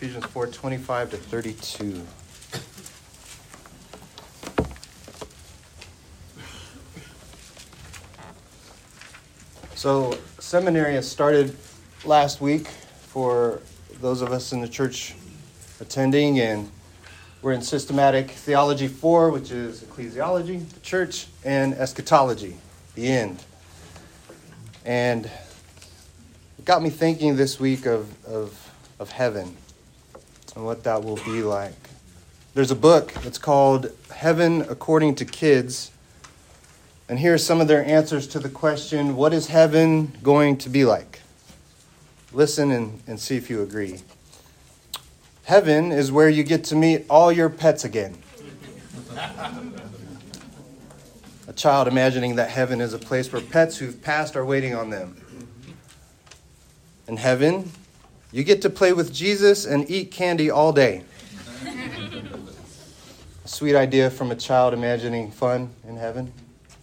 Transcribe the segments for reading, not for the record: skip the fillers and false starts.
Ephesians 4:25 to 32. So, seminary has started last week for those of us in the church attending, and we're in Systematic Theology 4, which is ecclesiology, the church, and eschatology, the end. And it got me thinking this week of heaven and what that will be like. There's a book that's called Heaven According to Kids. And here are some of their answers to the question, what is heaven going to be like? Listen and see if you agree. Heaven is where you get to meet all your pets again. A child imagining that heaven is a place where pets who've passed are waiting on them. In heaven, you get to play with Jesus and eat candy all day. A sweet idea from a child imagining fun in heaven.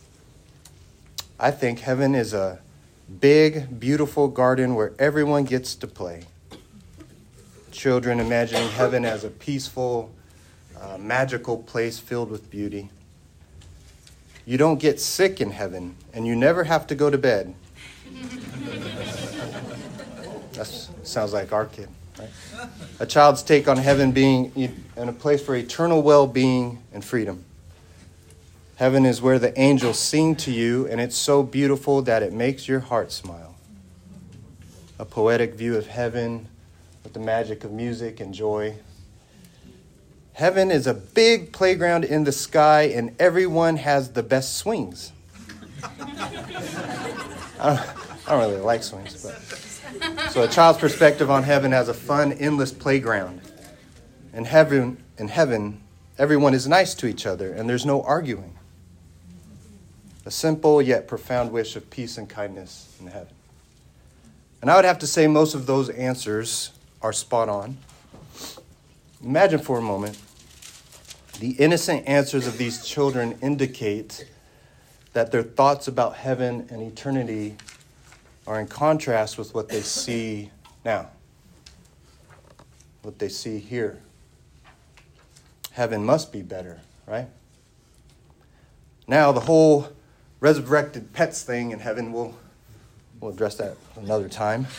I think heaven is a big, beautiful garden where everyone gets to play. Children imagining heaven as a peaceful, magical place filled with beauty. You don't get sick in heaven, and you never have to go to bed. That sounds like our kid, right? A child's take on heaven being in a place for eternal well-being and freedom. Heaven is where the angels sing to you, and it's so beautiful that it makes your heart smile. A poetic view of heaven with the magic of music and joy. Heaven is a big playground in the sky, and everyone has the best swings. I don't really like swings, but so a child's perspective on heaven has a fun, endless playground. In heaven, everyone is nice to each other, and there's no arguing. A simple yet profound wish of peace and kindness in heaven. And I would have to say most of those answers are spot on. Imagine for a moment, the innocent answers of these children indicate that their thoughts about heaven and eternity are in contrast with what they see now, what they see here. Heaven must be better, right? Now the whole resurrected pets thing in heaven, we'll address that another time.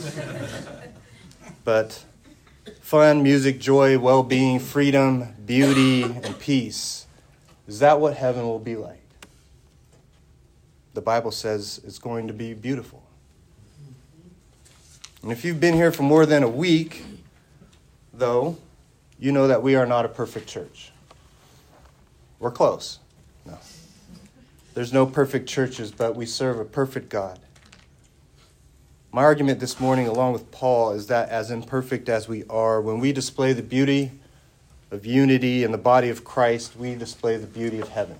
But fun, music, joy, well-being, freedom, beauty, and peace. Is that what heaven will be like? The Bible says it's going to be beautiful. And if you've been here for more than a week, though, you know that we are not a perfect church. We're close. No. There's no perfect churches, but we serve a perfect God. My argument this morning, along with Paul, is that as imperfect as we are, when we display the beauty of unity in the body of Christ, we display the beauty of heaven.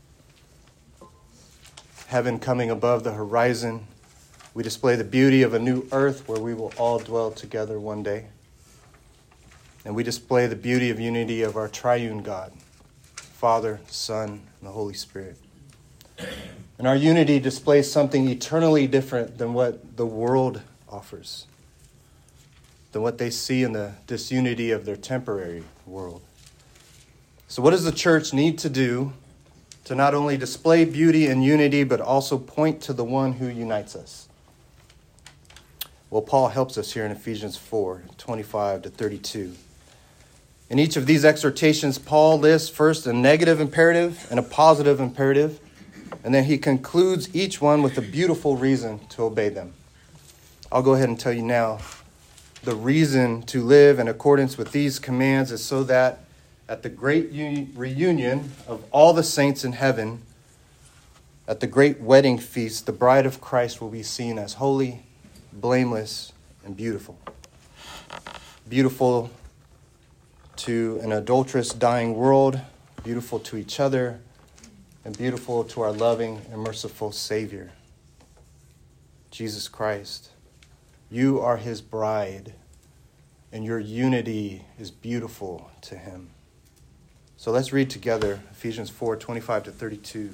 Heaven coming above the horizon. We display the beauty of a new earth where we will all dwell together one day. And we display the beauty of unity of our triune God, Father, Son, and the Holy Spirit. And our unity displays something eternally different than what the world offers, than what they see in the disunity of their temporary world. So what does the church need to do to not only display beauty and unity, but also point to the one who unites us? Well, Paul helps us here in Ephesians 4:25 to 32. In each of these exhortations, Paul lists first a negative imperative and a positive imperative, and then he concludes each one with a beautiful reason to obey them. I'll go ahead and tell you now, the reason to live in accordance with these commands is so that at the great reunion of all the saints in heaven, at the great wedding feast, the bride of Christ will be seen as holy, blameless, and beautiful. Beautiful to an adulterous, dying world, beautiful to each other, and beautiful to our loving and merciful Savior, Jesus Christ. You are his bride, and your unity is beautiful to him. So let's read together Ephesians 4:25 to 32.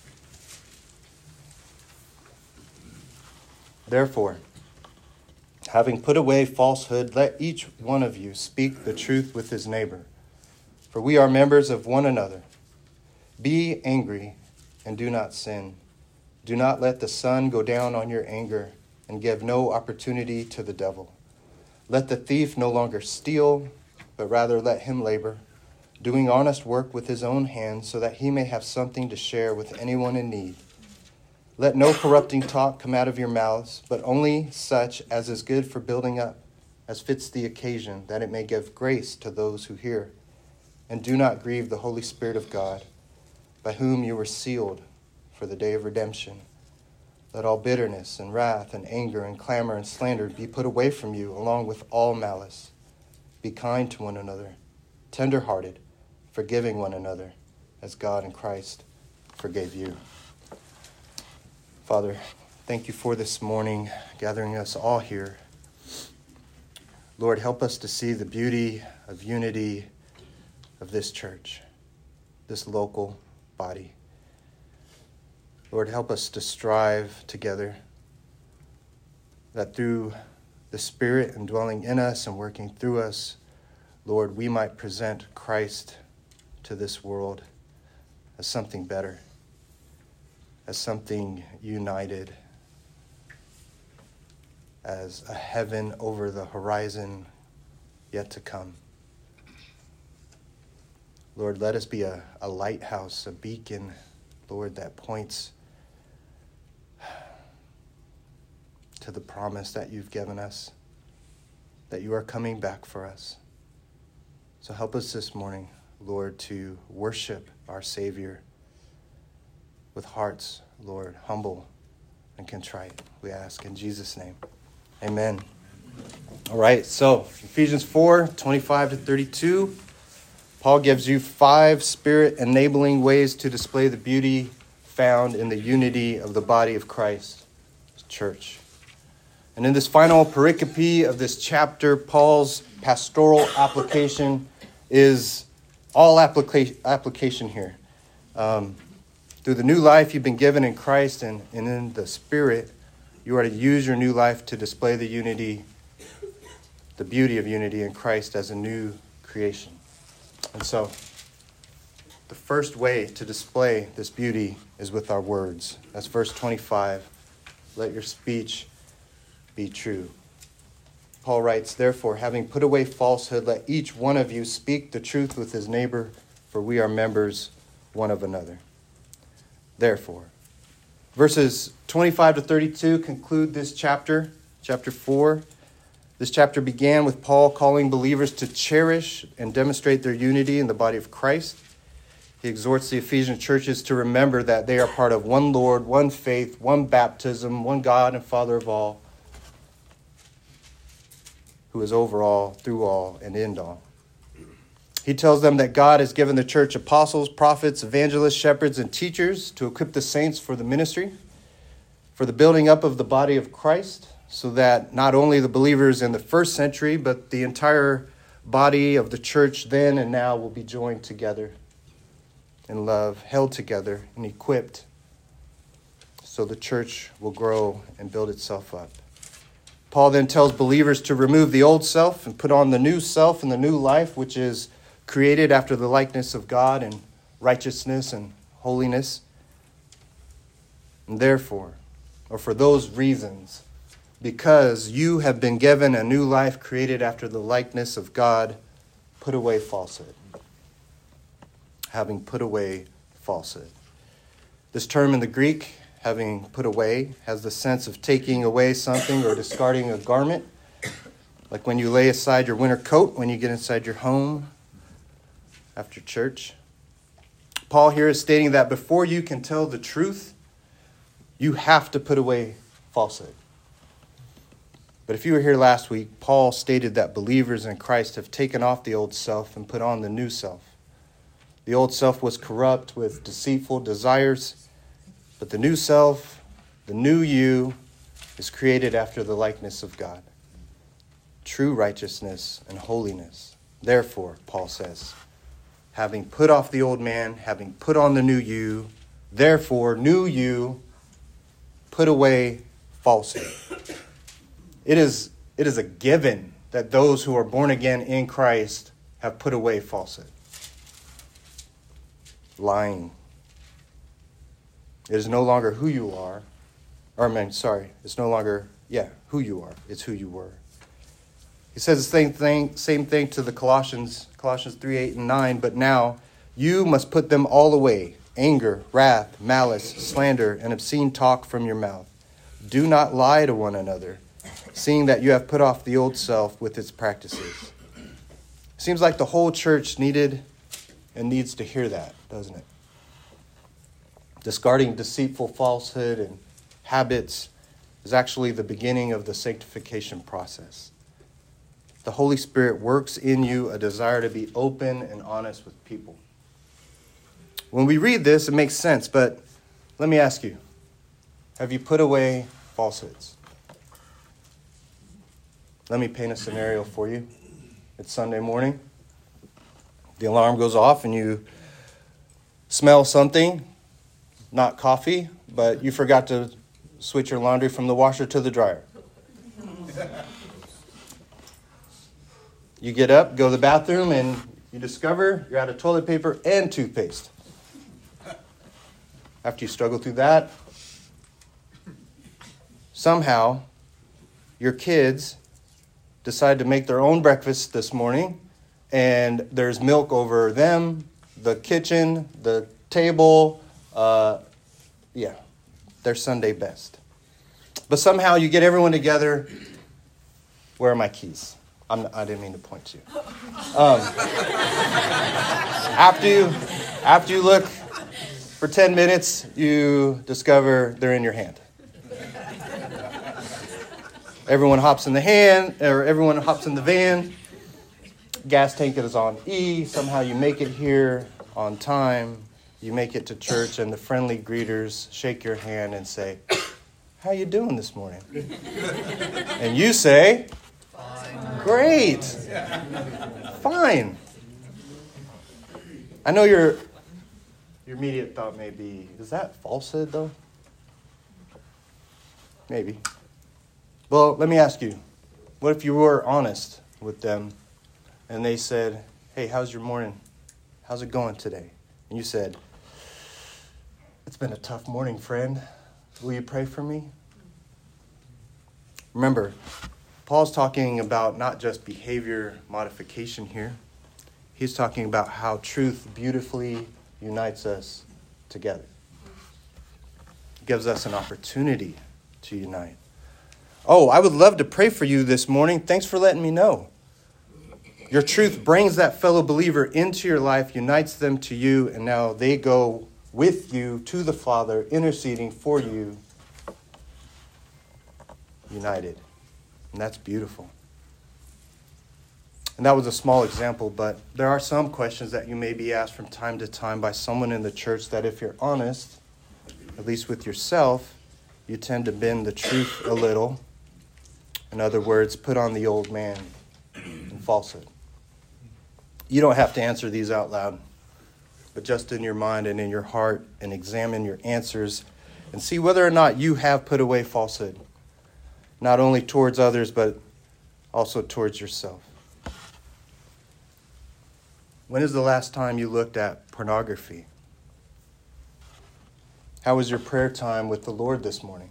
Therefore, Having put away falsehood, let each one of you speak the truth with his neighbor, for we are members of one another. Be angry and do not sin. Do not let the sun go down on your anger, and give no opportunity to the devil. Let the thief no longer steal, but rather let him labor, doing honest work with his own hands, so that he may have something to share with anyone in need. Let no corrupting talk come out of your mouths, but only such as is good for building up, as fits the occasion, that it may give grace to those who hear. And do not grieve the Holy Spirit of God, by whom you were sealed for the day of redemption. Let all bitterness and wrath and anger and clamor and slander be put away from you, along with all malice. Be kind to one another, tender-hearted, forgiving one another, as God in Christ forgave you. Father, thank you for this morning, gathering us all here. Lord, help us to see the beauty of unity of this church, this local body. Lord, help us to strive together, that through the Spirit indwelling in us and working through us, Lord, we might present Christ to this world as something better, as something united, as a heaven over the horizon yet to come. Lord, let us be a lighthouse, a beacon, Lord, that points to the promise that you've given us, that you are coming back for us. So help us this morning, Lord, to worship our Savior with hearts, Lord, humble and contrite, we ask in Jesus' name. Amen. All right, so Ephesians 4:25-32, Paul gives you 5 Spirit-enabling ways to display the beauty found in the unity of the body of Christ, church. And in this final pericope of this chapter, Paul's pastoral application is all application here. Through the new life you've been given in Christ and in the Spirit, you are to use your new life to display the unity, the beauty of unity in Christ as a new creation. And so, the first way to display this beauty is with our words. That's verse 25. Let your speech be true. Paul writes, therefore, having put away falsehood, let each one of you speak the truth with his neighbor, for we are members one of another. Therefore, verses 25-32 conclude this chapter 4. This chapter began with Paul calling believers to cherish and demonstrate their unity in the body of Christ. He exhorts the Ephesian churches to remember that they are part of one Lord, one faith, one baptism, one God and Father of all, who is over all, through all, and in all. He tells them that God has given the church apostles, prophets, evangelists, shepherds, and teachers to equip the saints for the ministry, for the building up of the body of Christ, so that not only the believers in the first century, but the entire body of the church then and now will be joined together in love, held together, and equipped, so the church will grow and build itself up. Paul then tells believers to remove the old self and put on the new self and the new life, which is created after the likeness of God in righteousness and holiness. And therefore, or for those reasons, because you have been given a new life created after the likeness of God, put away falsehood. Having put away falsehood. This term in the Greek, having put away, has the sense of taking away something or discarding a garment, like when you lay aside your winter coat when you get inside your home after church. Paul here is stating that before you can tell the truth, you have to put away falsehood. But if you were here last week, Paul stated that believers in Christ have taken off the old self and put on the new self. The old self was corrupt with deceitful desires, but the new self, the new you, is created after the likeness of God. True righteousness and holiness. Therefore, Paul says, having put off the old man, having put on the new you, therefore, new you, put away falsehood. It is It is a given that those who are born again in Christ have put away falsehood. Lying. It is no longer who you are. It's no longer, who you are. It's who you were. He says the same thing to the Colossians 3, 8, and 9. But now you must put them all away. Anger, wrath, malice, slander, and obscene talk from your mouth. Do not lie to one another, seeing that you have put off the old self with its practices. Seems like the whole church needed and needs to hear that, doesn't it? Discarding deceitful falsehood and habits is actually the beginning of the sanctification process. The Holy Spirit works in you a desire to be open and honest with people. When we read this, it makes sense, but let me ask you, have you put away falsehoods? Let me paint a scenario for you. It's Sunday morning. The alarm goes off and you smell something, not coffee, but you forgot to switch your laundry from the washer to the dryer. You get up, go to the bathroom, and you discover you're out of toilet paper and toothpaste. After you struggle through that, somehow your kids decide to make their own breakfast this morning, and there's milk over them, the kitchen, the table, their Sunday best. But somehow you get everyone together. Where are my keys? I didn't mean to point to you. After you look for 10 minutes, you discover they're in your hand. Everyone hops in the van. Gas tank is on E. Somehow you make it here on time. You make it to church, and the friendly greeters shake your hand and say, "How you doing this morning?" And you say, "Fine." Great. Fine. I know your immediate thought may be, is that falsehood though? Maybe. Well, let me ask you, what if you were honest with them and they said, "Hey, how's your morning? How's it going today?" And you said, "It's been a tough morning, friend. Will you pray for me?" Remember, Paul's talking about not just behavior modification here. He's talking about how truth beautifully unites us together. It gives us an opportunity to unite. "Oh, I would love to pray for you this morning. Thanks for letting me know." Your truth brings that fellow believer into your life, unites them to you, and now they go with you to the Father, interceding for you, united. And that's beautiful. And that was a small example, but there are some questions that you may be asked from time to time by someone in the church that if you're honest, at least with yourself, you tend to bend the truth a little. In other words, put on the old man in falsehood. You don't have to answer these out loud, but just in your mind and in your heart, and examine your answers and see whether or not you have put away falsehood, not only towards others, but also towards yourself. When is the last time you looked at pornography? How was your prayer time with the Lord this morning?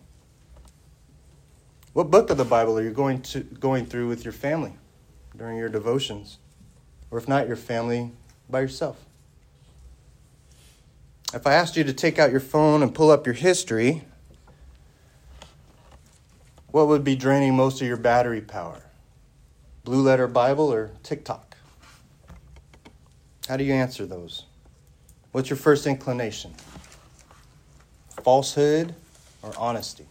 What book of the Bible are you going through with your family during your devotions? Or if not your family, by yourself? If I asked you to take out your phone and pull up your history, what would be draining most of your battery power? Blue Letter Bible or TikTok? How do you answer those? What's your first inclination? Falsehood or honesty?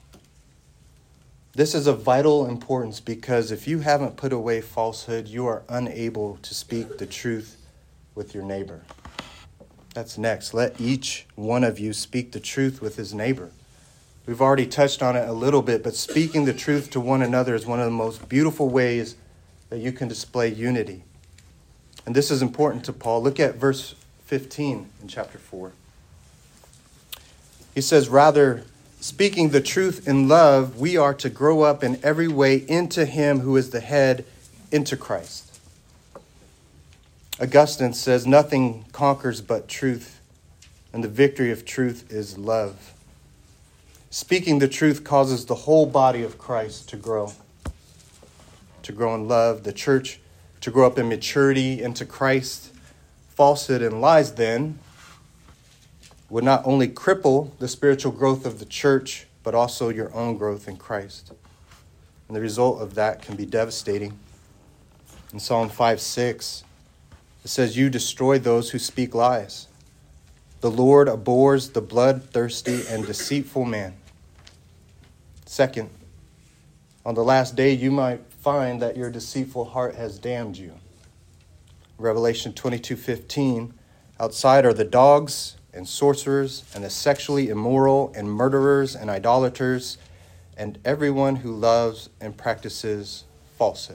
This is of vital importance because if you haven't put away falsehood, you are unable to speak the truth with your neighbor. That's next. Let each one of you speak the truth with his neighbor. We've already touched on it a little bit, but speaking the truth to one another is one of the most beautiful ways that you can display unity. And this is important to Paul. Look at verse 15 in chapter 4. He says, "Rather, speaking the truth in love, we are to grow up in every way into him who is the head, into Christ. Augustine says, nothing conquers but truth, and the victory of truth is love. Speaking the truth causes the whole body of Christ to grow in love, the church to grow up in maturity into Christ. Falsehood and lies then would not only cripple the spiritual growth of the church, but also your own growth in Christ. And the result of that can be devastating. In Psalm 5:6, it says, you destroy those who speak lies. The Lord abhors the bloodthirsty and deceitful man. Second, on the last day, you might find that your deceitful heart has damned you. Revelation 22:15, outside are the dogs and sorcerers and the sexually immoral and murderers and idolaters and everyone who loves and practices falsehood.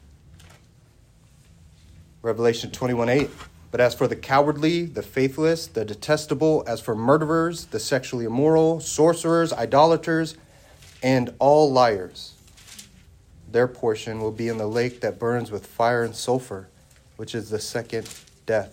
Revelation 21:8, but as for the cowardly, the faithless, the detestable, as for murderers, the sexually immoral, sorcerers, idolaters, and all liars, their portion will be in the lake that burns with fire and sulfur, which is the second death.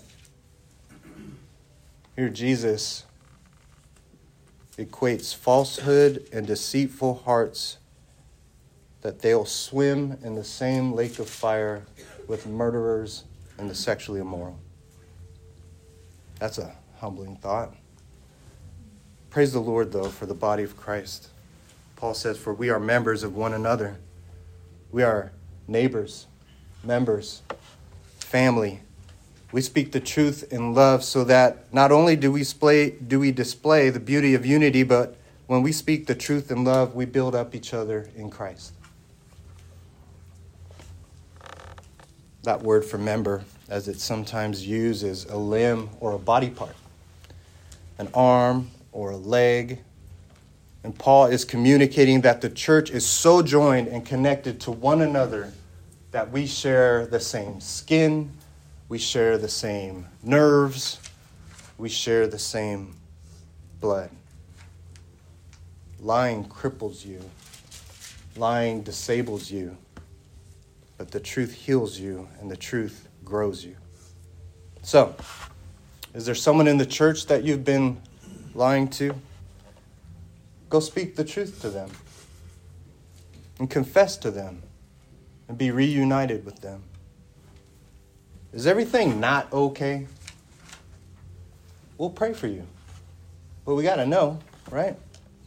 Here Jesus equates falsehood and deceitful hearts, that they'll swim in the same lake of fire with murderers and the sexually immoral. That's a humbling thought. Praise the Lord, though, for the body of Christ. Paul says, for we are members of one another. We are neighbors, members, family. We speak the truth in love so that not only do we display the beauty of unity, but when we speak the truth in love, we build up each other in Christ. That word for member, as it's sometimes used, is a limb or a body part, an arm or a leg. And Paul is communicating that the church is so joined and connected to one another that we share the same skin, we share the same nerves, we share the same blood. Lying cripples you. Lying disables you. But the truth heals you, and the truth grows you. So, is there someone in the church that you've been lying to? Go speak the truth to them and confess to them and be reunited with them. Is everything not okay? We'll pray for you. But we got to know, right?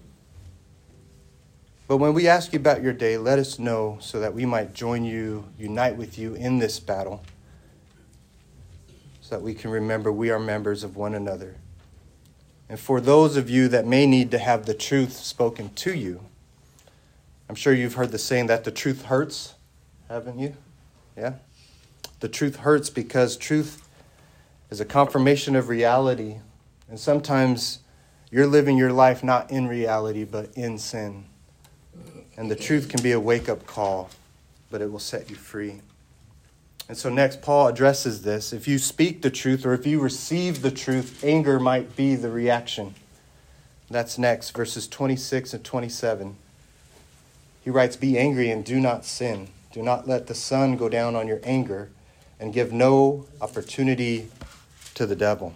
But when we ask you about your day, let us know so that we might join you, unite with you in this battle, so that we can remember we are members of one another. And for those of you that may need to have the truth spoken to you, I'm sure you've heard the saying that the truth hurts, haven't you? Yeah? The truth hurts because truth is a confirmation of reality. And sometimes you're living your life not in reality, but in sin. And the truth can be a wake-up call, but it will set you free. And so next, Paul addresses this. If you speak the truth or if you receive the truth, anger might be the reaction. That's next, verses 26 and 27. He writes, be angry and do not sin. Do not let the sun go down on your anger and give no opportunity to the devil.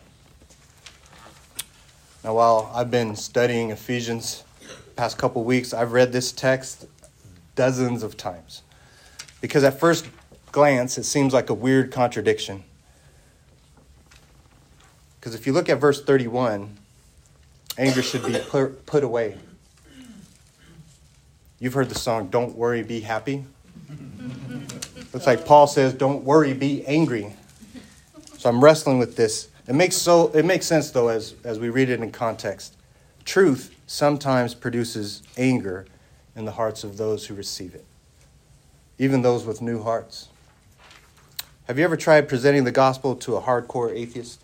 Now, while I've been studying Ephesians the past couple weeks, I've read this text dozens of times. Because at first glance, it seems like a weird contradiction. Because if you look at verse 31, anger should be put away. You've heard the song, Don't Worry, Be Happy. Looks like Paul says, don't worry, be angry. So I'm wrestling with this. It makes sense, though, as we read it in context. Truth sometimes produces anger in the hearts of those who receive it, even those with new hearts. Have you ever tried presenting the gospel to a hardcore atheist?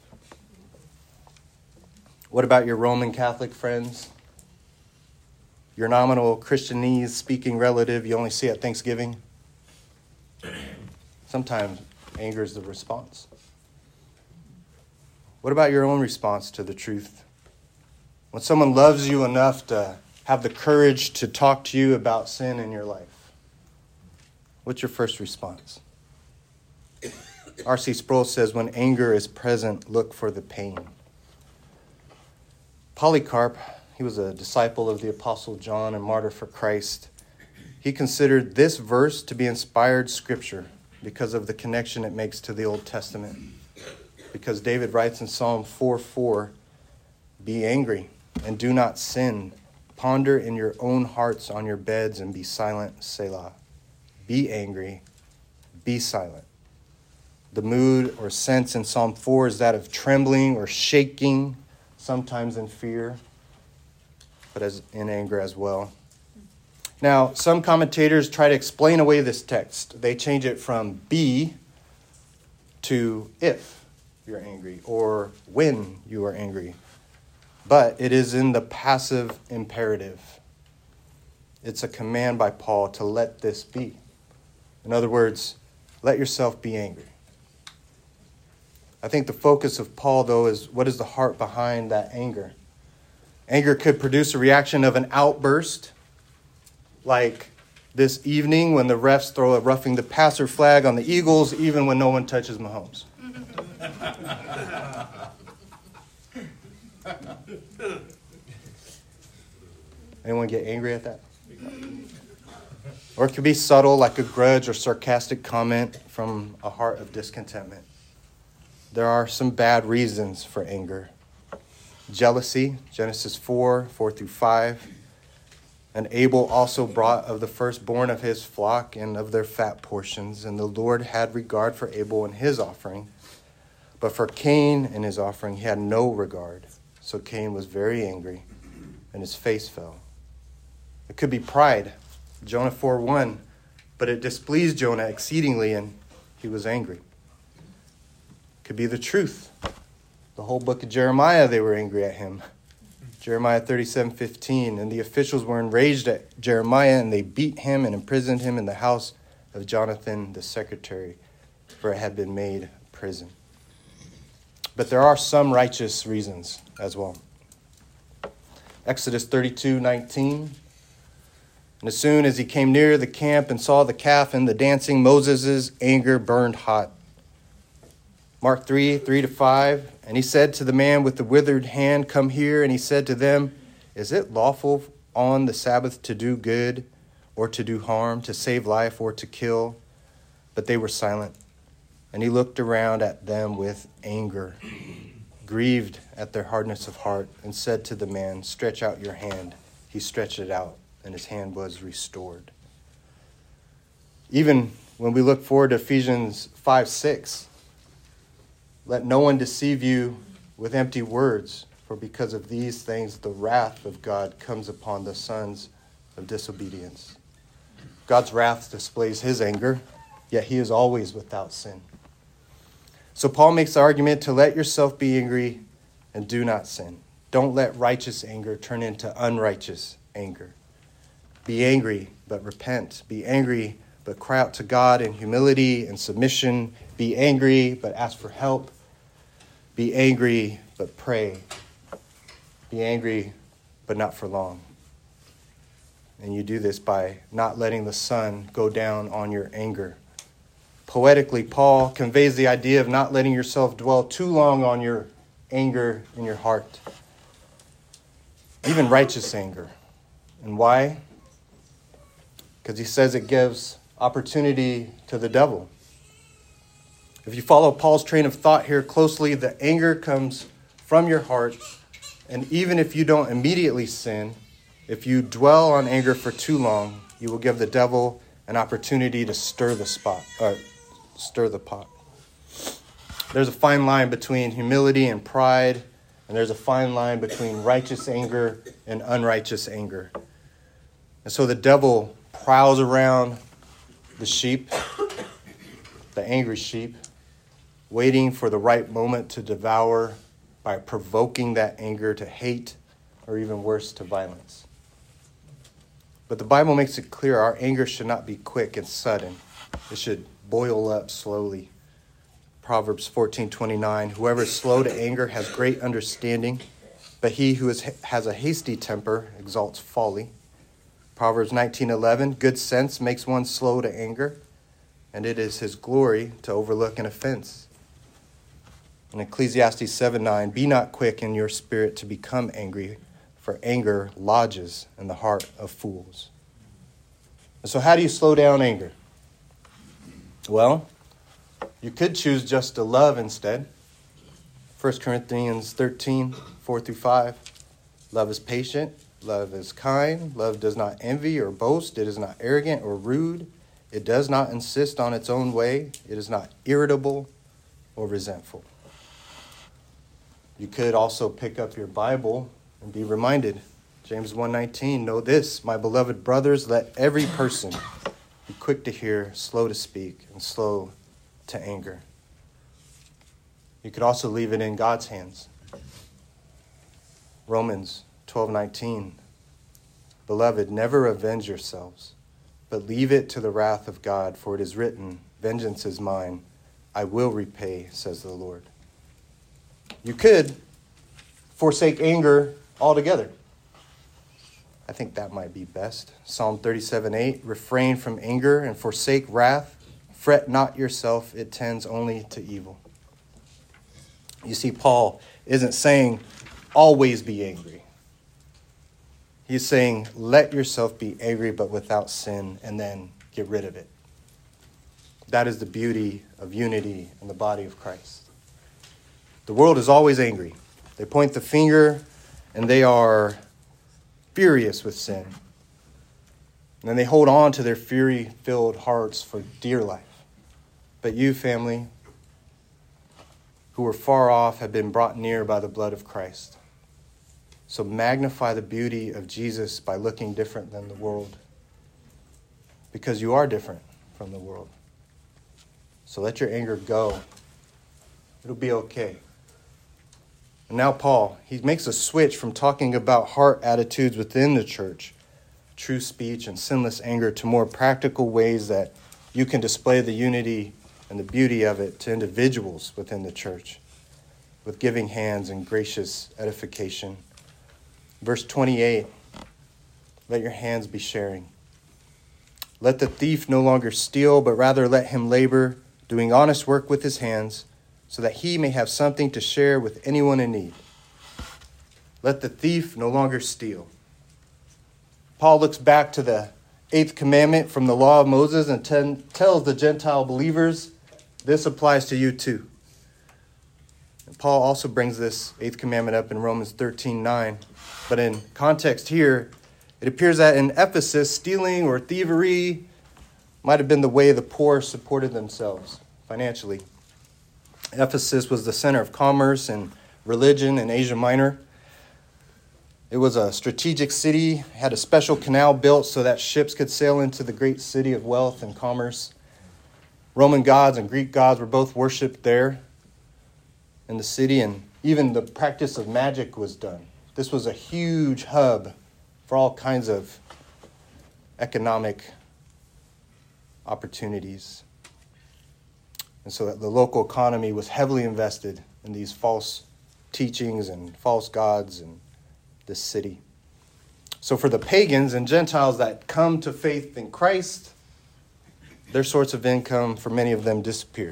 What about your Roman Catholic friends? Your nominal Christianese speaking relative you only see at Thanksgiving? Sometimes anger is the response. What about your own response to the truth? When someone loves you enough to have the courage to talk to you about sin in your life, what's your first response? R.C. Sproul says, when anger is present, look for the pain. Polycarp, he was a disciple of the Apostle John and martyr for Christ. He considered this verse to be inspired scripture because of the connection it makes to the Old Testament. Because David writes in Psalm 4:4, be angry and do not sin. Ponder in your own hearts on your beds and be silent, Selah. Be angry, be silent. The mood or sense in Psalm 4 is that of trembling or shaking, sometimes in fear, but as in anger as well. Now, some commentators try to explain away this text. They change it from be to if you're angry or when you are angry. But it is in the passive imperative. It's a command by Paul to let this be. In other words, let yourself be angry. I think the focus of Paul, though, is what is the heart behind that anger? Anger could produce a reaction of an outburst, like this evening when the refs throw a roughing the passer flag on the Eagles, even when no one touches Mahomes. Anyone get angry at that? Or it could be subtle, like a grudge or sarcastic comment from a heart of discontentment. There are some bad reasons for anger. Jealousy, Genesis 4:4-5. And Abel also brought of the firstborn of his flock and of their fat portions. And the Lord had regard for Abel and his offering. But for Cain and his offering he had no regard. So Cain was very angry, and his face fell. It could be pride. Jonah 4:1. But it displeased Jonah exceedingly, and he was angry. Could be the truth. The whole book of Jeremiah, they were angry at him. Jeremiah 37:15. And the officials were enraged at Jeremiah, and they beat him and imprisoned him in the house of Jonathan the secretary, for it had been made prison. But there are some righteous reasons as well. Exodus 32:19. And as soon as he came near the camp and saw the calf and the dancing, Moses' anger burned hot. Mark 3:3-5. And he said to the man with the withered hand, come here. And he said to them, is it lawful on the Sabbath to do good or to do harm, to save life or to kill? But they were silent. And he looked around at them with anger, grieved at their hardness of heart, and said to the man, stretch out your hand. He stretched it out, and his hand was restored. Even when we look forward to Ephesians 5:6, let no one deceive you with empty words, for because of these things the wrath of God comes upon the sons of disobedience. God's wrath displays his anger, yet he is always without sin. So Paul makes the argument to let yourself be angry and do not sin. Don't let righteous anger turn into unrighteous anger. Be angry, but repent. Be angry, but cry out to God in humility and submission. Be angry, but ask for help. Be angry, but pray. Be angry, but not for long. And you do this by not letting the sun go down on your anger. Poetically, Paul conveys the idea of not letting yourself dwell too long on your anger in your heart. Even righteous anger. And why? Because he says it gives opportunity to the devil. If you follow Paul's train of thought here closely, the anger comes from your heart. And even if you don't immediately sin, if you dwell on anger for too long, you will give the devil an opportunity to stir the pot. There's a fine line between humility and pride, and there's a fine line between righteous anger and unrighteous anger. And so the devil prowls around the sheep, the angry sheep, waiting for the right moment to devour by provoking that anger to hate or even worse, to violence. But the Bible makes it clear our anger should not be quick and sudden. It should boil up slowly. Proverbs 14:29, whoever is slow to anger has great understanding, but he who has a hasty temper exalts folly. Proverbs 19:11, good sense makes one slow to anger, and it is his glory to overlook an offense. In Ecclesiastes 7:9, be not quick in your spirit to become angry, for anger lodges in the heart of fools. And so how do you slow down anger? Well, you could choose just to love instead. 1 Corinthians 13:4-5. Love is patient. Love is kind. Love does not envy or boast. It is not arrogant or rude. It does not insist on its own way. It is not irritable or resentful. You could also pick up your Bible and be reminded. James 1:19, know this, my beloved brothers, let every person be quick to hear, slow to speak, and slow to anger. You could also leave it in God's hands. Romans 12:19, beloved, never avenge yourselves, but leave it to the wrath of God, for it is written, vengeance is mine, I will repay, says the Lord. You could forsake anger altogether. I think that might be best. Psalm 37:8, refrain from anger and forsake wrath. Fret not yourself, it tends only to evil. You see, Paul isn't saying always be angry. He's saying let yourself be angry but without sin, and then get rid of it. That is the beauty of unity in the body of Christ. The world is always angry. They point the finger and they are furious with sin. And they hold on to their fury-filled hearts for dear life. But you, family, who were far off, have been brought near by the blood of Christ. So magnify the beauty of Jesus by looking different than the world. Because you are different from the world. So let your anger go. It'll be okay. And now Paul, he makes a switch from talking about heart attitudes within the church, true speech and sinless anger, to more practical ways that you can display the unity and the beauty of it to individuals within the church, with giving hands and gracious edification. Verse 28, let your hands be sharing. Let the thief no longer steal, but rather let him labor, doing honest work with his hands, so that he may have something to share with anyone in need. Let the thief no longer steal. Paul looks back to the 8th commandment from the law of Moses and tells the Gentile believers, this applies to you too. And Paul also brings this 8th commandment up in Romans 13:9. But in context here, it appears that in Ephesus, stealing or thievery might have been the way the poor supported themselves financially. Ephesus was the center of commerce and religion in Asia Minor. It was a strategic city, had a special canal built so that ships could sail into the great city of wealth and commerce. Roman gods and Greek gods were both worshipped there in the city, and even the practice of magic was done. This was a huge hub for all kinds of economic opportunities. And so that the local economy was heavily invested in these false teachings and false gods in this city. So for the pagans and Gentiles that come to faith in Christ, their source of income for many of them disappeared.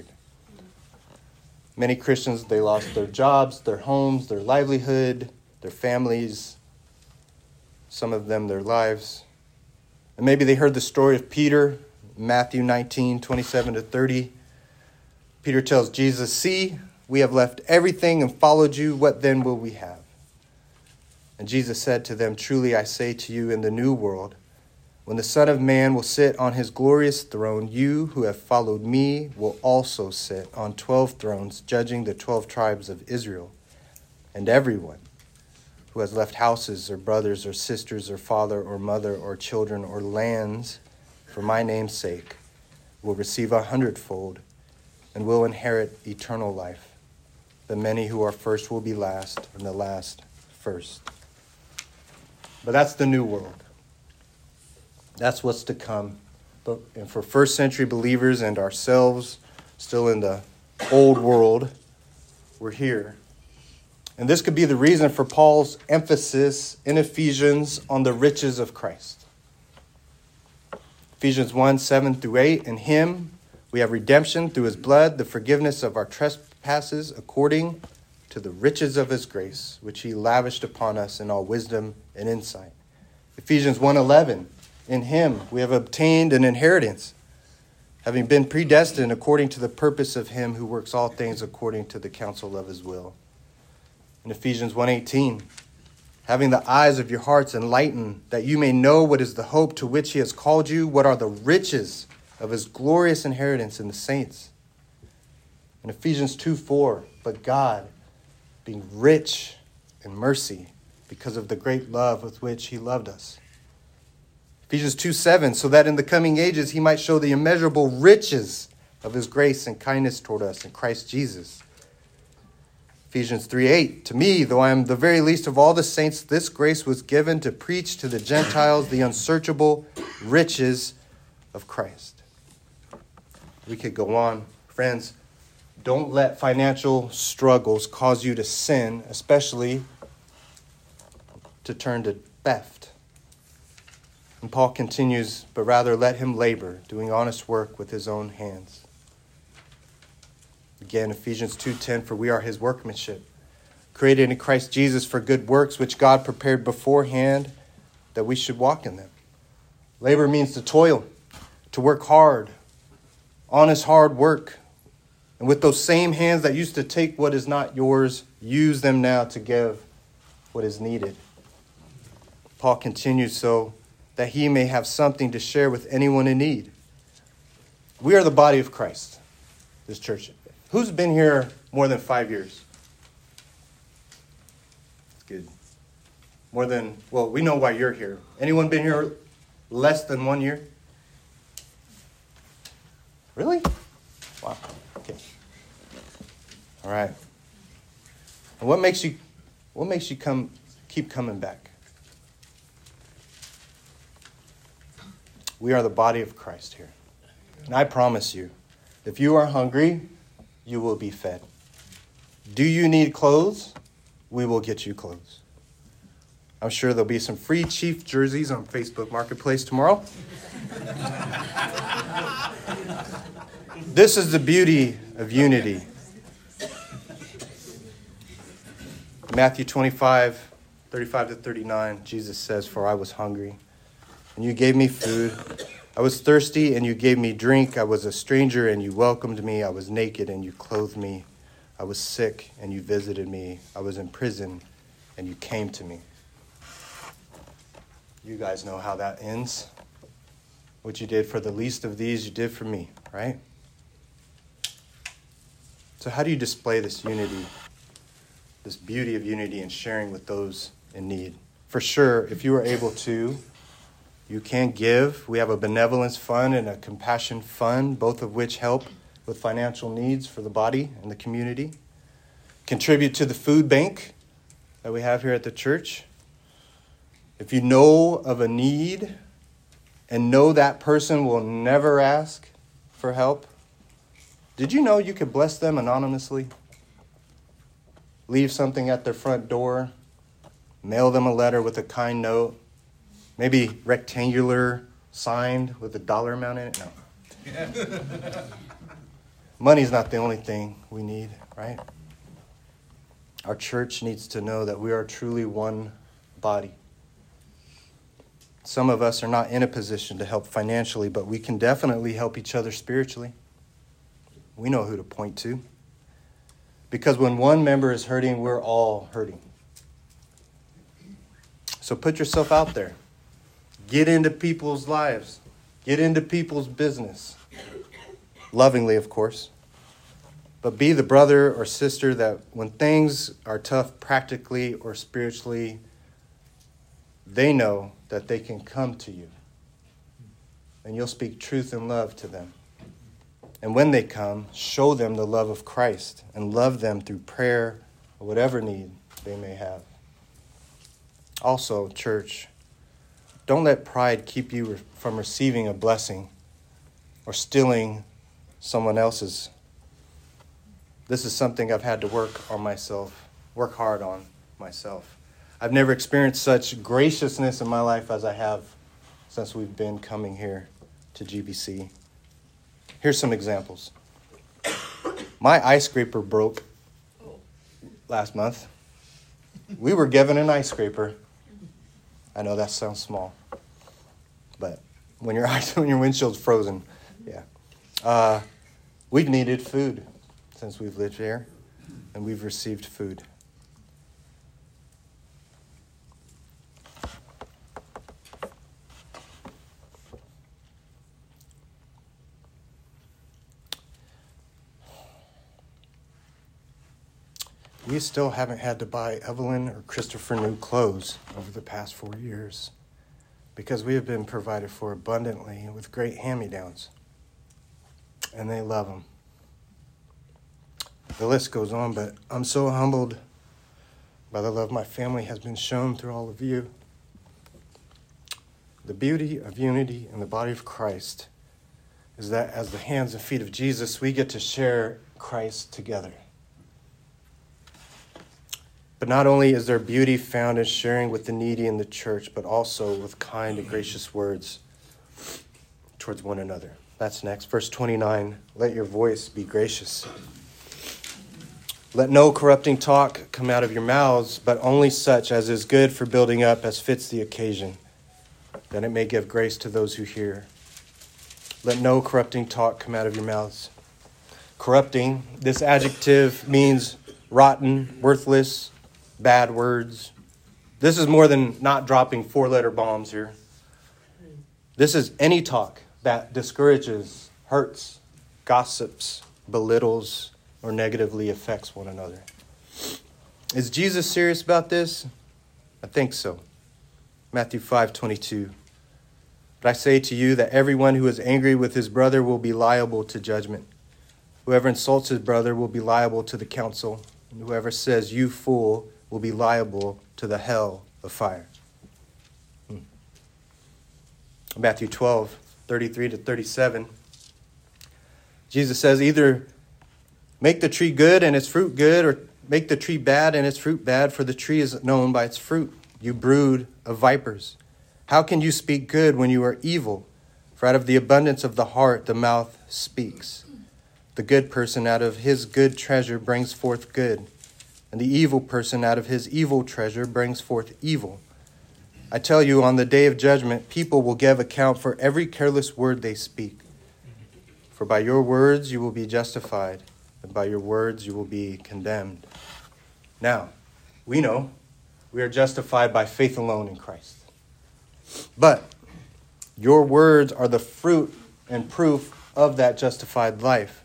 Many Christians, they lost their jobs, their homes, their livelihood, their families, some of them their lives. And maybe they heard the story of Peter, Matthew 19:27-30. Peter tells Jesus, see, we have left everything and followed you. What then will we have? And Jesus said to them, truly I say to you, in the new world, when the Son of Man will sit on his glorious throne, you who have followed me will also sit on 12 thrones, judging the 12 tribes of Israel. And everyone who has left houses or brothers or sisters or father or mother or children or lands for my name's sake will receive 100-fold and will inherit eternal life. The many who are first will be last, and the last first. But that's the new world. That's what's to come. And for first century believers and ourselves, still in the old world, we're here. And this could be the reason for Paul's emphasis in Ephesians on the riches of Christ. Ephesians 1, 7 through 8, in him we have redemption through his blood, the forgiveness of our trespasses according to the riches of his grace, which he lavished upon us in all wisdom and insight. Ephesians 1:11, in him we have obtained an inheritance, having been predestined according to the purpose of him who works all things according to the counsel of his will. In Ephesians 1:18, having the eyes of your hearts enlightened, that you may know what is the hope to which he has called you, what are the riches of his glorious inheritance in the saints. In Ephesians 2:4, but God, being rich in mercy, because of the great love with which he loved us. Ephesians 2:7, so that in the coming ages he might show the immeasurable riches of his grace and kindness toward us in Christ Jesus. Ephesians 3:8, to me, though I am the very least of all the saints, this grace was given to preach to the Gentiles the unsearchable riches of Christ. We could go on. Friends, don't let financial struggles cause you to sin, especially to turn to theft. And Paul continues, but rather let him labor, doing honest work with his own hands. Again, Ephesians 2:10, for we are his workmanship, created in Christ Jesus for good works, which God prepared beforehand that we should walk in them. Labor means to toil, to work hard, honest hard work. And with those same hands that used to take what is not yours, use them now to give what is needed. Paul continues, so that he may have something to share with anyone in need. We are the body of Christ, this church. Who's been here more than 5 years? That's good. More than, well, we know why you're here. Anyone been here less than 1 year? Really? Wow. Okay. All right. And what makes you keep coming back? We are the body of Christ here. And I promise you, if you are hungry, you will be fed. Do you need clothes? We will get you clothes. I'm sure there'll be some free Chief jerseys on Facebook Marketplace tomorrow. This is the beauty of unity. Matthew 25, 35 to 39, Jesus says, for I was hungry, and you gave me food. I was thirsty, and you gave me drink. I was a stranger, and you welcomed me. I was naked, and you clothed me. I was sick, and you visited me. I was in prison, and you came to me. You guys know how that ends. What you did for the least of these, you did for me, right? So how do you display this unity, this beauty of unity and sharing with those in need? For sure, if you are able to, you can give. We have a benevolence fund and a compassion fund, both of which help with financial needs for the body and the community. Contribute to the food bank that we have here at the church. If you know of a need and know that person will never ask for help, did you know you could bless them anonymously? Leave something at their front door, mail them a letter with a kind note, maybe rectangular, signed with a dollar amount in it? No. Money's not the only thing we need, right? Our church needs to know that we are truly one body. Some of us are not in a position to help financially, but we can definitely help each other spiritually. We know who to point to. Because when one member is hurting, we're all hurting. So put yourself out there. Get into people's lives. Get into people's business. Lovingly, of course. But be the brother or sister that when things are tough practically or spiritually, they know that they can come to you. And you'll speak truth and love to them. And when they come, show them the love of Christ and love them through prayer or whatever need they may have. Also, church, don't let pride keep you from receiving a blessing or stealing someone else's. This is something I've had to work on myself work hard on myself. I've never experienced such graciousness in my life as I have since we've been coming here to GBC. Here's some examples. My ice scraper broke last month. We were given an ice scraper. I know that sounds small, but when your windshield's frozen, yeah. We've needed food since we've lived here, and we've received food. We still haven't had to buy Evelyn or Christopher new clothes over the past 4 years because we have been provided for abundantly with great hand-me-downs, and they love them. The list goes on, but I'm so humbled by the love my family has been shown through all of you. The beauty of unity in the body of Christ is that as the hands and feet of Jesus, we get to share Christ together. But not only is there beauty found in sharing with the needy in the church, but also with kind and gracious words towards one another. That's next. Verse 29, let your voice be gracious. Let no corrupting talk come out of your mouths, but only such as is good for building up as fits the occasion, that it may give grace to those who hear. Let no corrupting talk come out of your mouths. Corrupting, this adjective means rotten, worthless, bad words. This is more than not dropping 4-letter bombs here. This is any talk that discourages, hurts, gossips, belittles, or negatively affects one another. Is Jesus serious about this? I think so. Matthew 5:22. But I say to you that everyone who is angry with his brother will be liable to judgment. Whoever insults his brother will be liable to the council. And whoever says, you fool, will be liable to the hell of fire. Matthew 12:33-37. Jesus says, either make the tree good and its fruit good, or make the tree bad and its fruit bad, for the tree is known by its fruit. You brood of vipers. How can you speak good when you are evil? For out of the abundance of the heart, the mouth speaks. The good person out of his good treasure brings forth good, and the evil person out of his evil treasure brings forth evil. I tell you, on the day of judgment, people will give account for every careless word they speak. For by your words you will be justified, and by your words you will be condemned. Now, we know we are justified by faith alone in Christ. But your words are the fruit and proof of that justified life.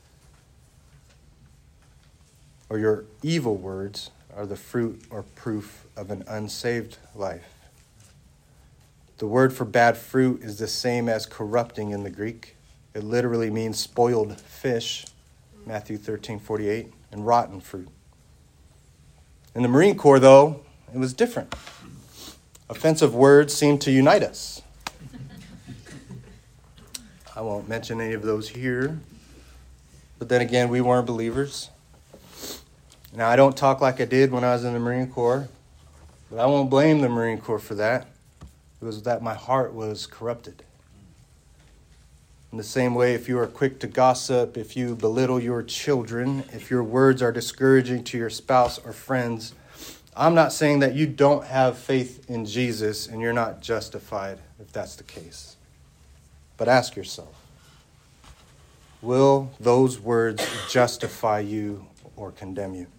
Or your evil words are the fruit or proof of an unsaved life. The word for bad fruit is the same as corrupting in the Greek. It literally means spoiled fish, Matthew 13:48, and rotten fruit. In the Marine Corps, though, it was different. Offensive words seemed to unite us. I won't mention any of those here. But then again, we weren't believers. Now, I don't talk like I did when I was in the Marine Corps, but I won't blame the Marine Corps for that. It was that my heart was corrupted. In the same way, if you are quick to gossip, if you belittle your children, if your words are discouraging to your spouse or friends, I'm not saying that you don't have faith in Jesus and you're not justified if that's the case. But ask yourself, will those words justify you or condemn you?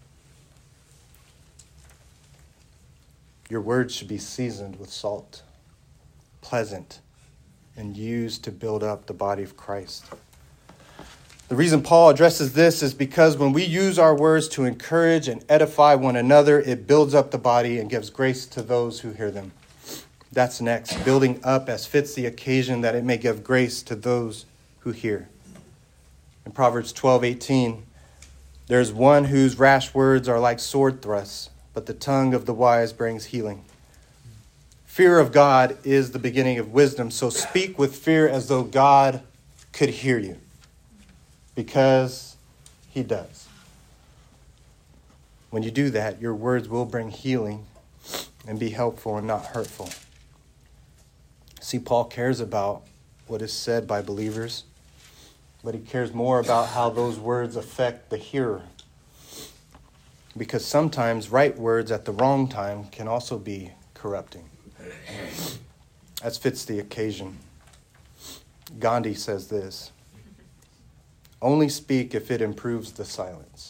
Your words should be seasoned with salt, pleasant, and used to build up the body of Christ. The reason Paul addresses this is because when we use our words to encourage and edify one another, it builds up the body and gives grace to those who hear them. That's next, building up as fits the occasion, that it may give grace to those who hear. In Proverbs 12:18, there's one whose rash words are like sword thrusts, but the tongue of the wise brings healing. Fear of God is the beginning of wisdom, so speak with fear as though God could hear you, because he does. When you do that, your words will bring healing and be helpful and not hurtful. See, Paul cares about what is said by believers, but he cares more about how those words affect the hearer. Because sometimes right words at the wrong time can also be corrupting. As fits the occasion. Gandhi says this: only speak if it improves the silence.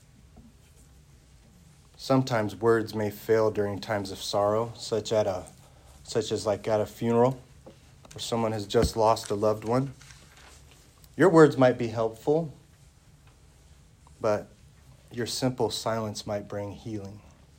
Sometimes words may fail during times of sorrow, such as like at a funeral, where someone has just lost a loved one. Your words might be helpful, but your simple silence might bring healing.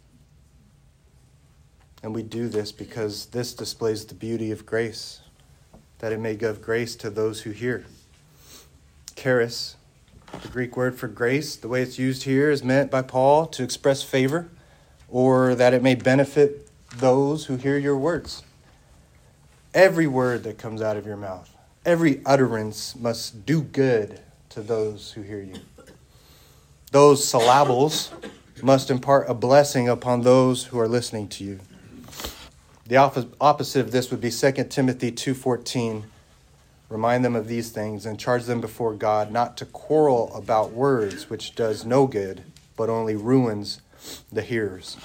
And we do this because this displays the beauty of grace, that it may give grace to those who hear. Charis, the Greek word for grace, the way it's used here is meant by Paul to express favor, or that it may benefit those who hear your words. Every word that comes out of your mouth, every utterance must do good to those who hear you. Those syllables must impart a blessing upon those who are listening to you. The opposite of this would be 2 Timothy 2:14. Remind them of these things and charge them before God not to quarrel about words, which does no good, but only ruins the hearers.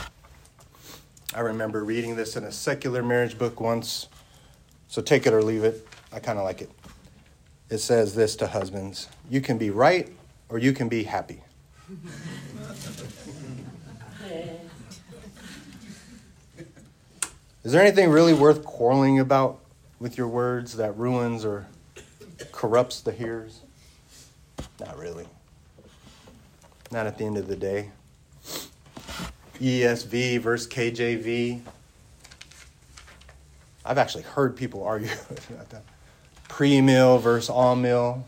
I remember reading this in a secular marriage book once, so take it or leave it. I kind of like it. It says this to husbands: you can be right or you can be happy. Is there anything really worth quarreling about with your words that ruins or corrupts the hearers? Not really. Not at the end of the day. ESV versus KJV. I've actually heard people argue about that. Pre-meal versus all-meal.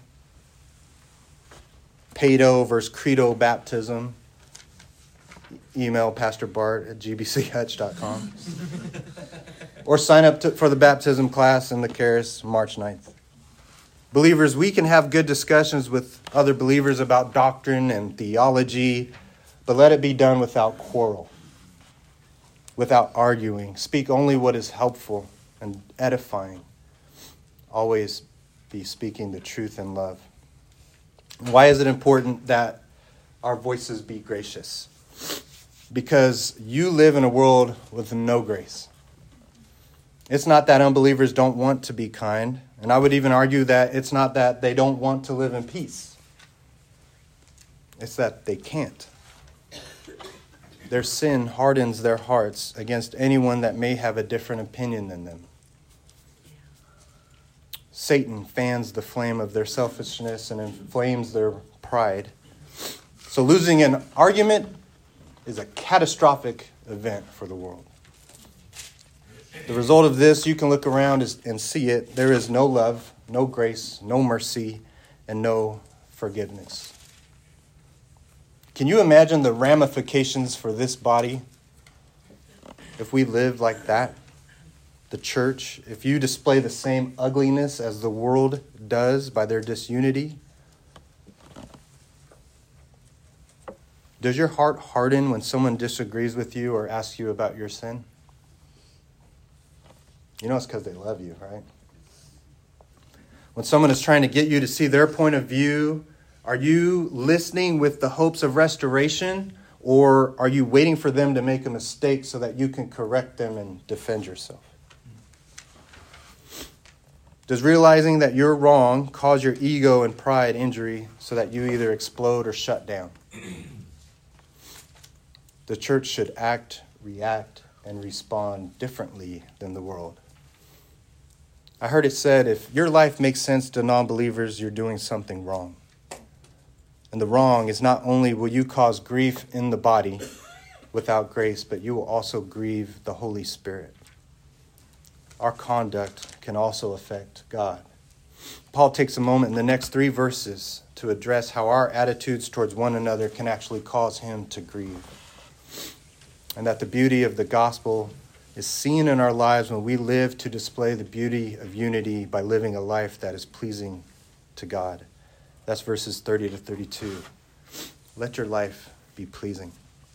Pedo versus credo baptism. Email Pastor Bart at gbchutch.com. Or sign up for the baptism class in the Charis March 9th. Believers, we can have good discussions with other believers about doctrine and theology, but let it be done without quarrel, without arguing. Speak only what is helpful and edifying. Always be speaking the truth in love. Why is it important that our voices be gracious? Because you live in a world with no grace. It's not that unbelievers don't want to be kind, and I would even argue that it's not that they don't want to live in peace. It's that they can't. Their sin hardens their hearts against anyone that may have a different opinion than them. Satan fans the flame of their selfishness and inflames their pride. So losing an argument is a catastrophic event for the world. The result of this, you can look around and see it. There is no love, no grace, no mercy, and no forgiveness. Can you imagine the ramifications for this body if we live like that? The church, if you display the same ugliness as the world does by their disunity? Does your heart harden when someone disagrees with you or asks you about your sin? You know it's because they love you, right? When someone is trying to get you to see their point of view, are you listening with the hopes of restoration, or are you waiting for them to make a mistake so that you can correct them and defend yourself? Does realizing that you're wrong cause your ego and pride injury so that you either explode or shut down? The church should act, react, and respond differently than the world. I heard it said, if your life makes sense to non-believers, you're doing something wrong. And the wrong is not only will you cause grief in the body without grace, but you will also grieve the Holy Spirit. Our conduct can also affect God. Paul takes a moment in the next 3 verses to address how our attitudes towards one another can actually cause him to grieve. And that the beauty of the gospel is seen in our lives when we live to display the beauty of unity by living a life that is pleasing to God. That's verses 30 to 32. Let your life be pleasing.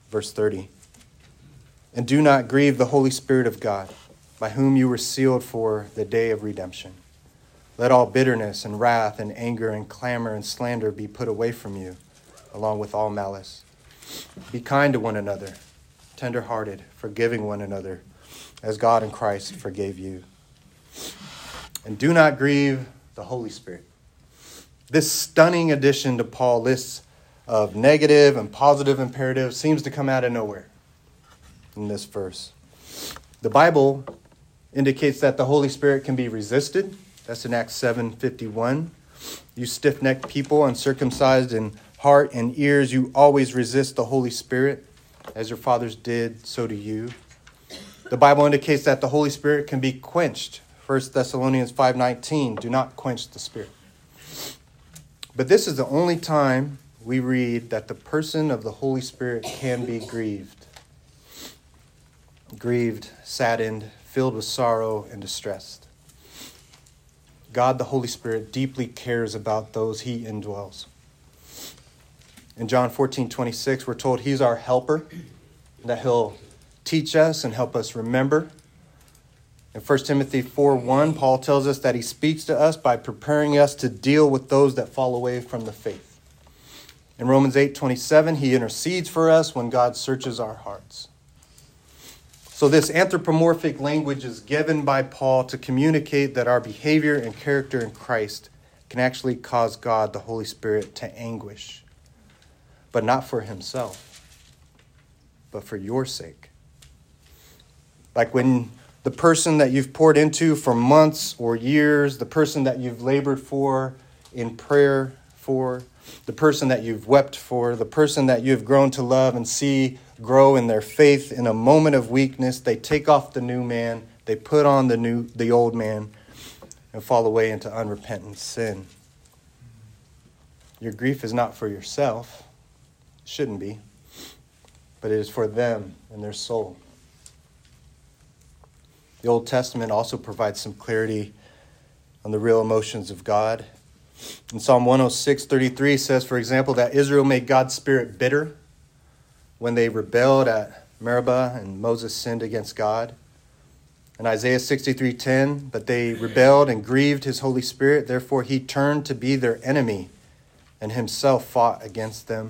Verse 30. And do not grieve the Holy Spirit of God, by whom you were sealed for the day of redemption. Let all bitterness and wrath and anger and clamor and slander be put away from you, along with all malice. Be kind to one another, tender-hearted, forgiving one another, as God in Christ forgave you. And do not grieve the Holy Spirit. This stunning addition to Paul's lists of negative and positive imperatives seems to come out of nowhere in this verse. The Bible indicates that the Holy Spirit can be resisted. That's in Acts 7:51. You stiff-necked people, uncircumcised in heart and ears, you always resist the Holy Spirit, as your fathers did, so do you. The Bible indicates that the Holy Spirit can be quenched. 1 Thessalonians 5:19, do not quench the Spirit. But this is the only time we read that the person of the Holy Spirit can be grieved. Grieved, saddened, filled with sorrow and distressed. God, the Holy Spirit, deeply cares about those he indwells. In John 14:26, we're told he's our helper, that he'll teach us and help us remember. In 1 Timothy 4:1, Paul tells us that he speaks to us by preparing us to deal with those that fall away from the faith. In Romans 8:27, he intercedes for us when God searches our hearts. So this anthropomorphic language is given by Paul to communicate that our behavior and character in Christ can actually cause God, the Holy Spirit, to anguish. But not for himself, but for your sake. Like when the person that you've poured into for months or years, the person that you've labored for in prayer for, the person that you've wept for, the person that you've grown to love and see grow in their faith in a moment of weakness, they take off the new man, they put on the old man, and fall away into unrepentant sin. Your grief is not for yourself, shouldn't be, but it is for them and their soul. The Old Testament also provides some clarity on the real emotions of God. In Psalm 106:33 says, for example, that Israel made God's spirit bitter when they rebelled at Meribah and Moses sinned against God. In Isaiah 63:10, but they rebelled and grieved his Holy Spirit, therefore he turned to be their enemy and himself fought against them.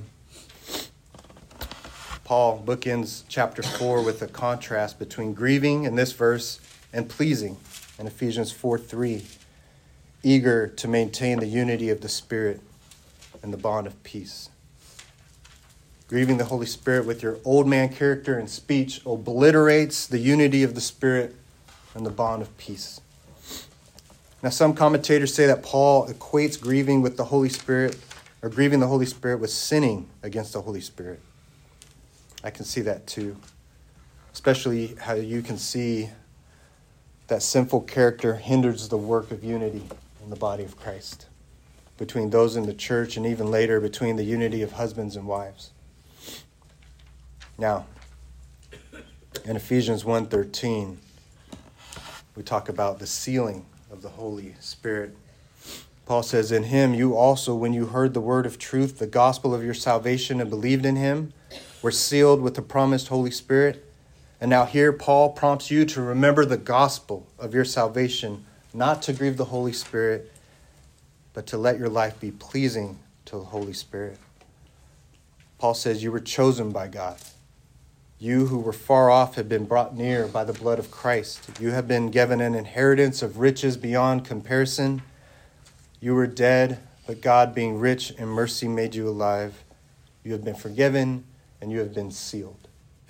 Paul bookends chapter 4 with a contrast between grieving in this verse and pleasing in Ephesians 4:3, eager to maintain the unity of the Spirit and the bond of peace. Grieving the Holy Spirit with your old man character and speech obliterates the unity of the Spirit and the bond of peace. Now, some commentators say that Paul equates grieving with the Holy Spirit or grieving the Holy Spirit with sinning against the Holy Spirit. I can see that too, especially how you can see that sinful character hinders the work of unity in the body of Christ, between those in the church and even later between the unity of husbands and wives. Now, in Ephesians 1:13, we talk about the sealing of the Holy Spirit. Paul says, in him you also, when you heard the word of truth, the gospel of your salvation, and believed in him, were sealed with the promised Holy Spirit. And now here Paul prompts you to remember the gospel of your salvation, not to grieve the Holy Spirit, but to let your life be pleasing to the Holy Spirit. Paul says you were chosen by God. You who were far off have been brought near by the blood of Christ. You have been given an inheritance of riches beyond comparison. You were dead, but God, being rich in mercy, made you alive. You have been forgiven, and you have been sealed.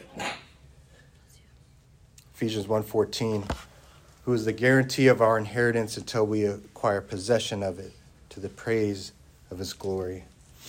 Ephesians 1:14, who is the guarantee of our inheritance until we acquire possession of it, to the praise of his glory.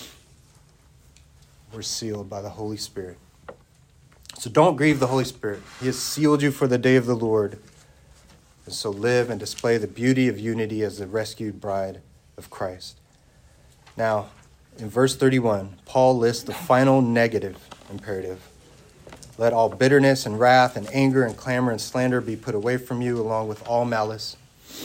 We're sealed by the Holy Spirit. So don't grieve the Holy Spirit. He has sealed you for the day of the Lord. And so live and display the beauty of unity as the rescued bride of Christ. Now, in verse 31, Paul lists the final negative imperative. Let all bitterness and wrath and anger and clamor and slander be put away from you, along with all malice.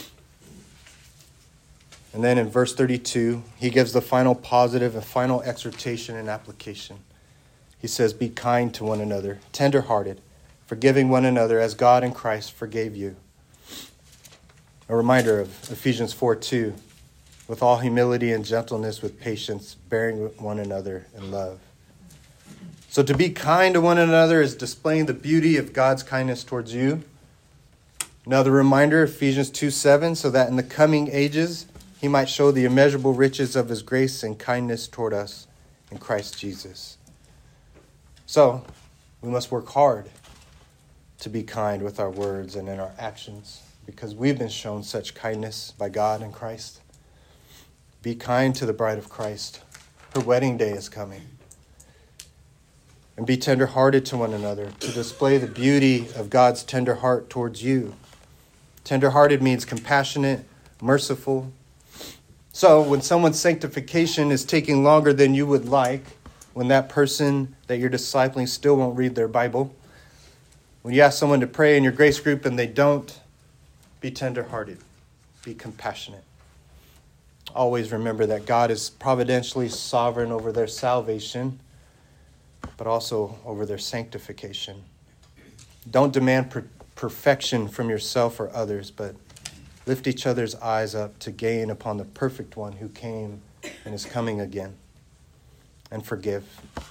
And then in verse 32, he gives the final positive and final exhortation and application. he says, be kind to one another, tenderhearted, forgiving one another as God in Christ forgave you. A reminder of Ephesians 4:2, with all humility and gentleness, with patience, bearing with one another in love. So to be kind to one another is displaying the beauty of God's kindness towards you. Another reminder, Ephesians 2:7, so that in the coming ages he might show the immeasurable riches of his grace and kindness toward us in Christ Jesus. So we must work hard to be kind with our words and in our actions, because we've been shown such kindness by God in Christ. Be kind to the bride of Christ. Her wedding day is coming. And be tender-hearted to one another, to display the beauty of God's tender heart towards you. Tender-hearted means compassionate, merciful. So when someone's sanctification is taking longer than you would like, when that person that you're discipling still won't read their Bible, when you ask someone to pray in your grace group and they don't, be tender-hearted, be compassionate. Always remember that God is providentially sovereign over their salvation, but also over their sanctification. Don't demand perfection from yourself or others, but lift each other's eyes up to gain upon the perfect one who came and is coming again. And forgive.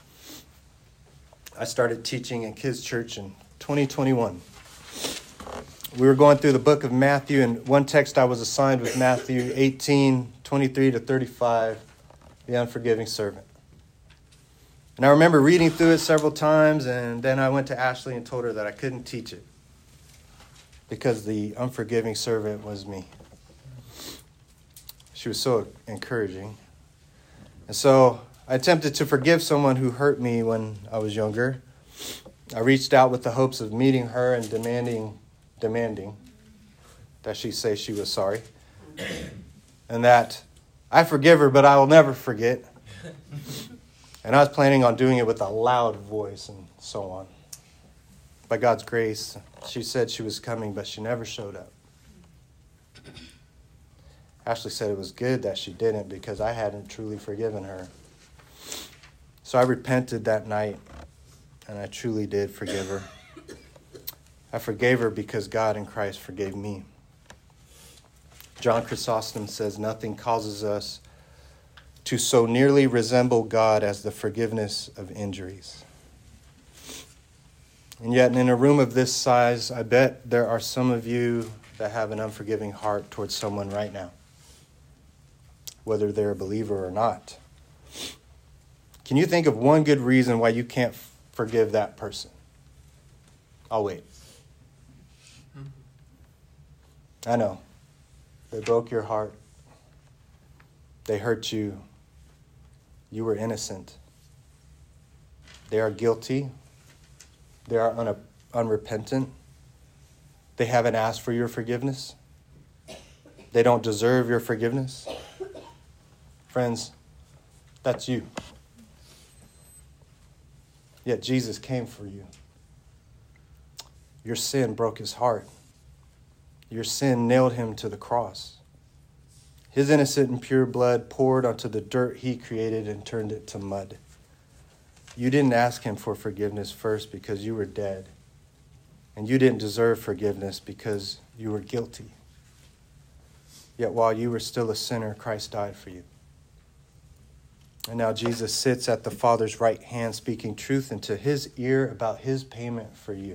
I started teaching in kids' church in 2021. We were going through the book of Matthew, and one text I was assigned was Matthew 18:23-35, the unforgiving servant. And I remember reading through it several times, and then I went to Ashley and told her that I couldn't teach it because the unforgiving servant was me. She was so encouraging. And so I attempted to forgive someone who hurt me when I was younger. I reached out with the hopes of meeting her and demanding that she say she was sorry. And that I forgive her, but I will never forget. And I was planning on doing it with a loud voice and so on. By God's grace, she said she was coming, but she never showed up. Ashley said it was good that she didn't because I hadn't truly forgiven her. So I repented that night, and I truly did forgive her. I forgave her because God in Christ forgave me. John Chrysostom says, nothing causes us to so nearly resemble God as the forgiveness of injuries. And yet, in a room of this size, I bet there are some of you that have an unforgiving heart towards someone right now, whether they're a believer or not. Can you think of one good reason why you can't forgive that person? I'll wait. I know. They broke your heart. They hurt you. You were innocent. They are guilty. They are unrepentant. They haven't asked for your forgiveness. They don't deserve your forgiveness. Friends, that's you. Yet Jesus came for you. Your sin broke his heart. Your sin nailed him to the cross. His innocent and pure blood poured onto the dirt he created and turned it to mud. You didn't ask him for forgiveness first because you were dead. And you didn't deserve forgiveness because you were guilty. Yet while you were still a sinner, Christ died for you. And now Jesus sits at the Father's right hand, speaking truth into his ear about his payment for you.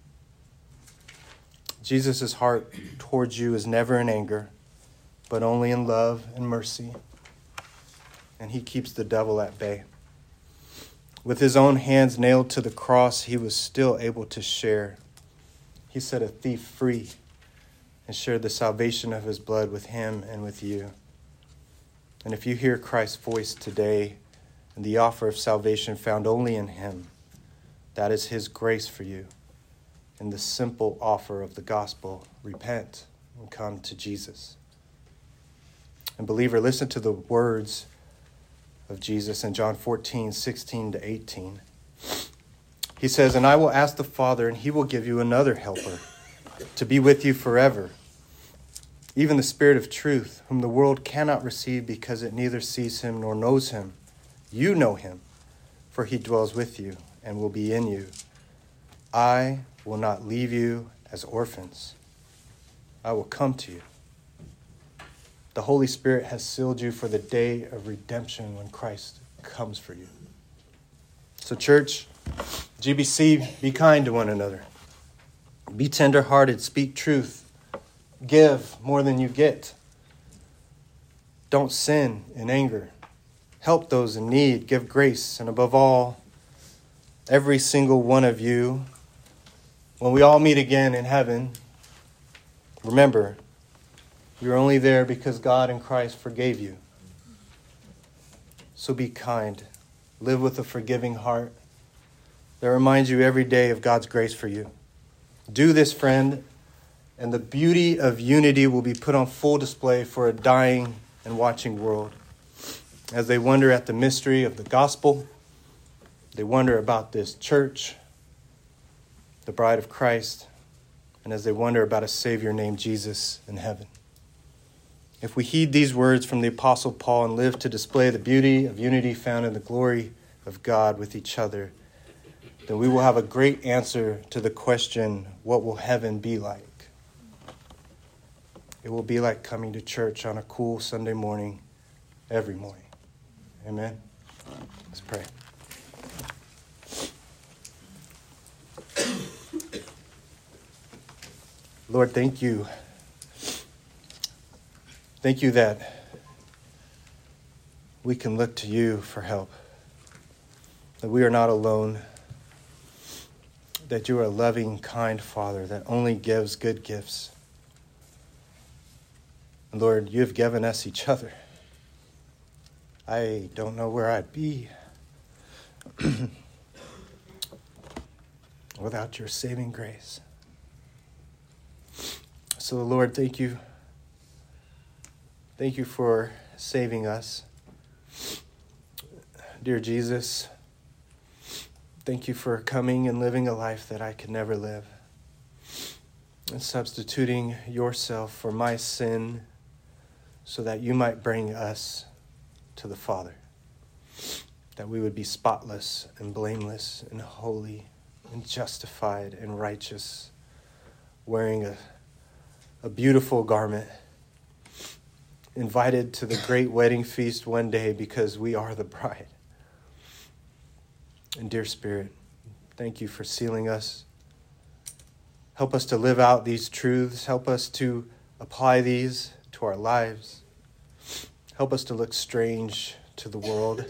Jesus' heart towards you is never in anger, but only in love and mercy. And he keeps the devil at bay. With his own hands nailed to the cross, he was still able to share. He set a thief free and shared the salvation of his blood with him and with you. And if you hear Christ's voice today and the offer of salvation found only in him, that is his grace for you. And the simple offer of the gospel, repent and come to Jesus. And believer, listen to the words of Jesus in John 14:16-18. He says, and I will ask the Father, and he will give you another helper to be with you forever, even the Spirit of truth, whom the world cannot receive because it neither sees him nor knows him. You know him, for he dwells with you and will be in you. I will not leave you as orphans. I will come to you. The Holy Spirit has sealed you for the day of redemption when Christ comes for you. So church, GBC, be kind to one another. Be tenderhearted, speak truth, give more than you get. Don't sin in anger. Help those in need, give grace, and above all, every single one of you, when we all meet again in heaven, remember, you're only there because God in Christ forgave you. So be kind. Live with a forgiving heart that reminds you every day of God's grace for you. Do this, friend, and the beauty of unity will be put on full display for a dying and watching world. As they wonder at the mystery of the gospel, they wonder about this church, the bride of Christ, and as they wonder about a Savior named Jesus in heaven. If we heed these words from the Apostle Paul and live to display the beauty of unity found in the glory of God with each other, then we will have a great answer to the question, what will heaven be like? It will be like coming to church on a cool Sunday morning, every morning. Amen. Let's pray. Lord, thank you. Thank you that we can look to you for help, that we are not alone, that you are a loving, kind Father that only gives good gifts. And Lord, you have given us each other. I don't know where I'd be without your saving grace. So, Lord, thank you. Thank you for saving us. Dear Jesus, thank you for coming and living a life that I could never live, and substituting yourself for my sin so that you might bring us to the Father, that we would be spotless and blameless and holy and justified and righteous, wearing a beautiful garment, invited to the great wedding feast one day because we are the bride. And dear Spirit, thank you for sealing us. Help us to live out these truths. Help us to apply these to our lives. Help us to look strange to the world.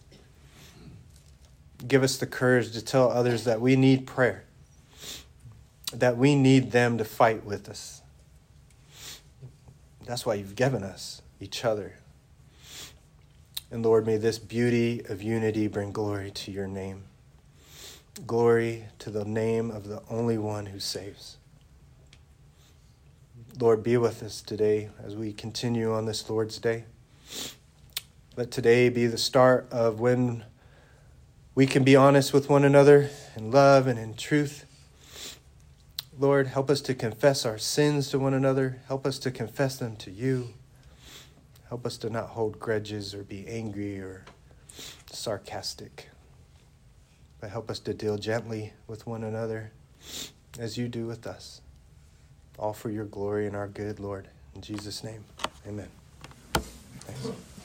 Give us the courage to tell others that we need prayer, that we need them to fight with us. That's why you've given us each other. And Lord, may this beauty of unity bring glory to your name. Glory to the name of the only one who saves. Lord, be with us today as we continue on this Lord's Day. Let today be the start of when we can be honest with one another in love and in truth. Lord, help us to confess our sins to one another. Help us to confess them to you. Help us to not hold grudges or be angry or sarcastic. But help us to deal gently with one another as you do with us. All for your glory and our good, Lord. In Jesus' name, amen. Thanks.